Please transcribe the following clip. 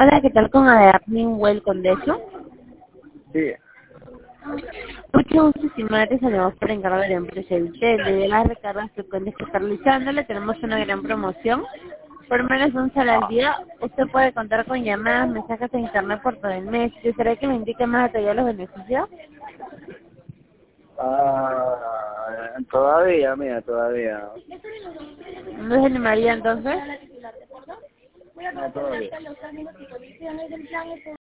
Hola, ¿qué tal con Admin Well Condecio? Sí. Mucho gusto, estimada, te saludos por encargo de la empresa de usted. De las recargas frecuentes que está realizando, le tenemos una gran promoción. Por menos de un solo al día, usted puede contar con llamadas, mensajes de internet por todo el mes. ¿Desearía que me indique más detalle los beneficios? Todavía, mira, todavía. ¿No se animaría entonces? No, todavía.